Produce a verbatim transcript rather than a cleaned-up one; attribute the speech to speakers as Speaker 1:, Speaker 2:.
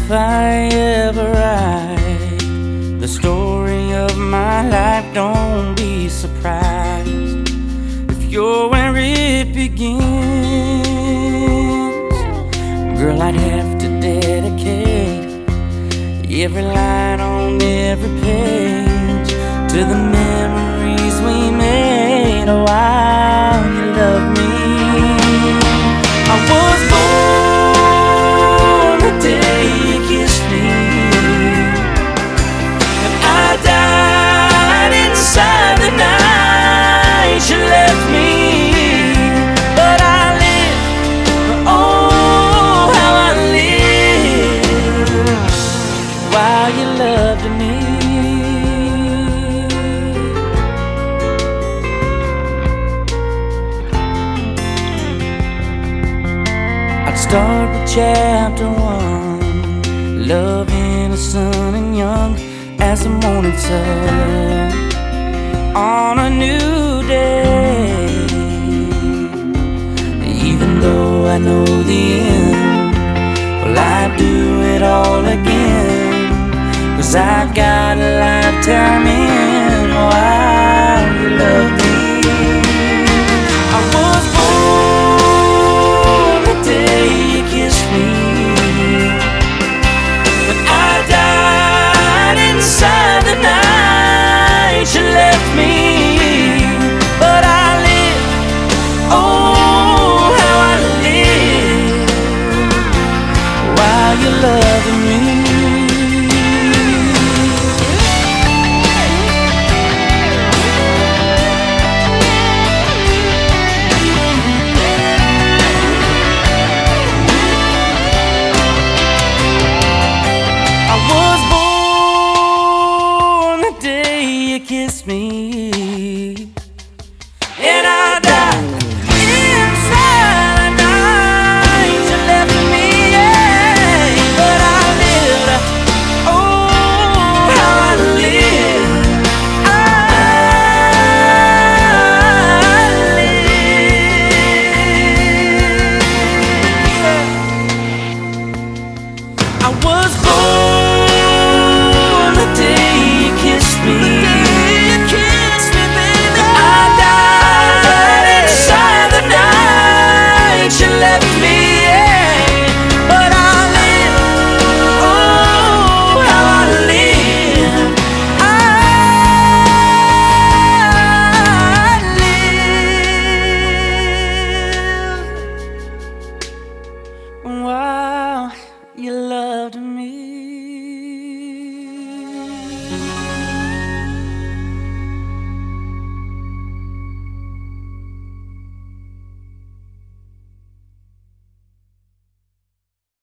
Speaker 1: If I ever write the story of my life, don't be surprised if you're where it begins. Girl, I'd have to dedicate every line on every page to the memories we made while you loved me. I was born the day you kissed me, and I died inside the night you left me. But I live, oh how I live while you loved me. Start with chapter one, love innocent and young as the morning sun on a new day. Even though I know the end, well, I'd do it all again, 'cause I've got a lifetime in while you love me. I was born the day you kissed me, but I died inside the night you left me. But I live, oh how I live while you loving me. Kiss me, and I died inside the night you left me. Yeah. But I lived, oh how I lived, I lived. I was born the day you kissed me. Wow, you loved me.